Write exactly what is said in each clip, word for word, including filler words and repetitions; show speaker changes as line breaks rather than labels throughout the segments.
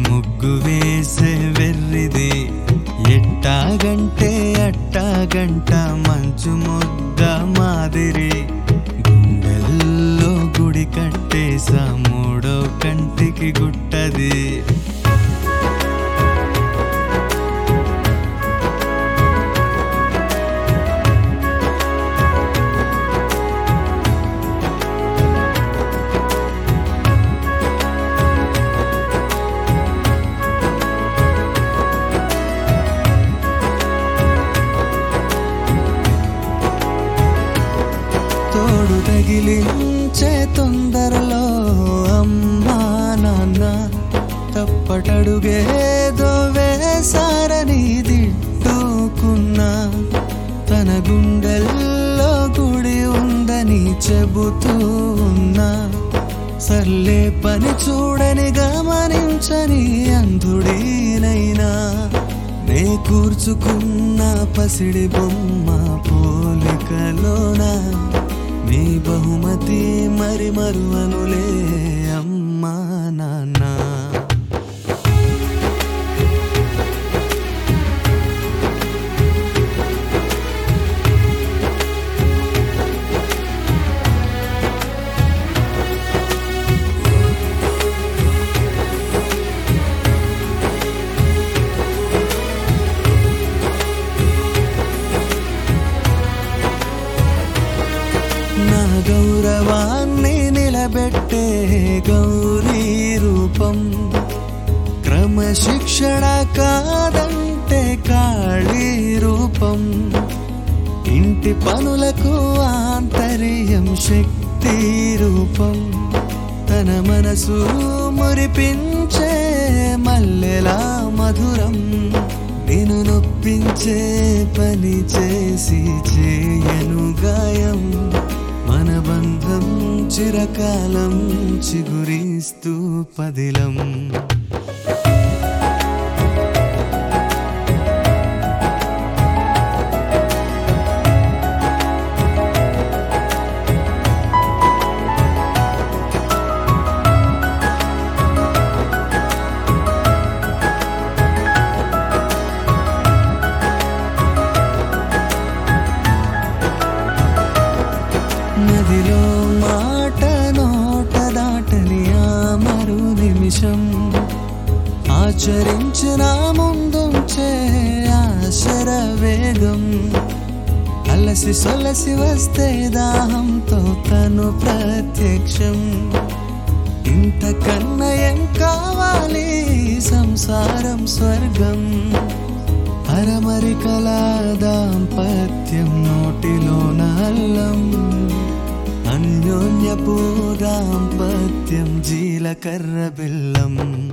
ముగ్గు వేసే వెర్రిది. ఎట్టాగంటే అట్టాగంట మంచు ముద్ద మాదిరి. గుండెల్లో గుడి కట్టేసా మూడో కంటికి గుట్టది. తోడు తగిలించే తొందరలో అమ్మా నాన్న తప్పటడుగేదో వేసారని దిట్టుకున్నా. తన గుండెల్లో గుడి ఉందని చెబుతూ ఉన్నా. సర్లే పని చూడని గమనించని అంధుడినైనా నే కూర్చుకున్న పసిడి బొమ్మ పోలికలోనా నీ బహుమతి మరి మరువనులే అమ్మా నాన్న. నా గౌరవాన్ని నిలబెట్టే గౌరీ రూపం. క్రమశిక్షణ కాదంటే కాళీ రూపం. ఇంటి పనులకు ఆంతర్యం శక్తి రూపం. తన మనసు మురిపించే మల్లెలా మధురం. నేను నొప్పించే పని చేసి చేయను గాయం. మన బంధం చిరకాలం చిగురిస్తూ పదిలం. నదిలో మాట నోట దాటని ఆ మరు నిమిషం. ఆచరించిన ముందుంచే ఆశర వేగం. అలసి సొలసి వస్తే దాహంతో తను ప్రత్యక్షం. ఇంతకన్నా ఏం కావాలి సంసారం స్వర్గం. అరమరికల దాంపత్యం నోటిలోన అల్లం. అన్యోన్యపు దాంపత్యం జీలకర్ర బెల్లం.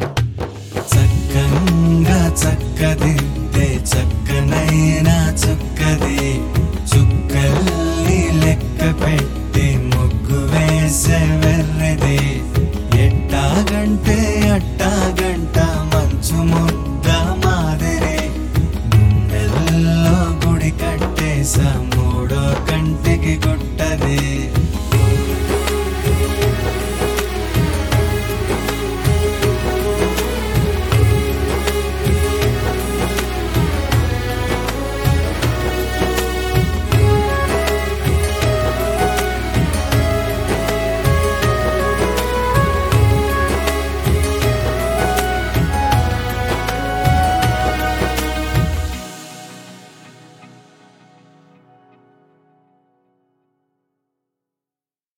చక్కంగా చక్కదిద్దే చక్కనైనా చుక్కది. చుక్కల్ని లెక్క పెట్టి ముగ్గు వేసే వెర్రిది. ఎట్టాగంటే